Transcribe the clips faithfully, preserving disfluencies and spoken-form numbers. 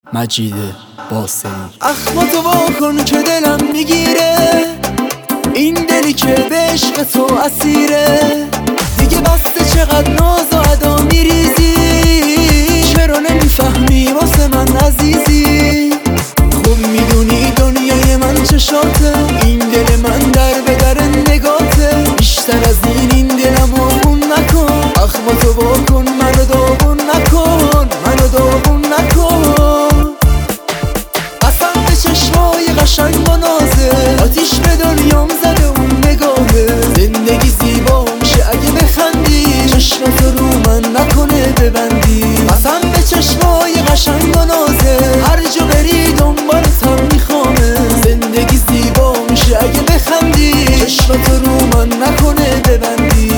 مجید باسری. اخماتو واکن که دلم میگیره، این دلی که به عشق تو اسیره. دیگه بسته چقدر ناز و ادا میریزی، چرا نمیفهمی واسه من عزیزی؟ خوب میدونی دنیای من چشاته، این دل من در به در نگاته. بیشتر از این این دلمو خون نکن، اخماتو واکن منو داغون نکن، منو داغون نکن. قسم به چشمای قشنگ و نازه، آتیش به دنیام زده اون نگاهه. زندگی زیبا میشه اگه بخندی، چشماتو رو من نکنه ببندی. قسم به چشمای قشنگ و نازه، هر جا بری دنبالتم میخوامه. زندگی زیبا میشه اگه بخندی، چشماتو رو من نکنه ببندی.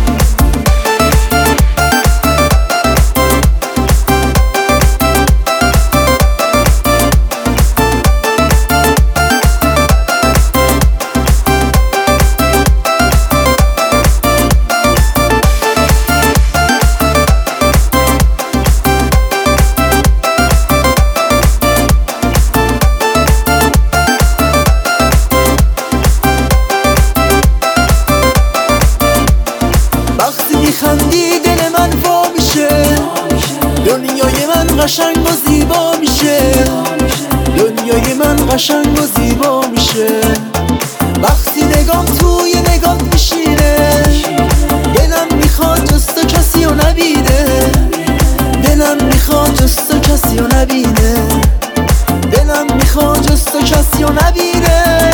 میخندی دل من وا میشه، دنیای من قشنگ و زیبا میشه. دنیای من قشنگ و زیبا میشه وقتی نگام توی نگات میشینه. دلم میخواد جز تو کسی رو نبینه، دلم میخواد جز تو کسی رو نبینه، دلم میخواد جز تو کسی رو نبینه.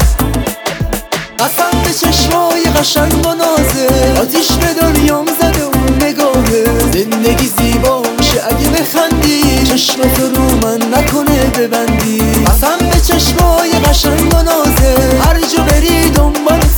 قسم به چشمای قشنگ و نازه، آتیش به دنیام زده اون نگاهه. زندگی زیبا میشه اگه بخندی، چشمتو رو من نکنه ببندی. قسم به چشمای قشنگ و نازه، هر جا بری دنبال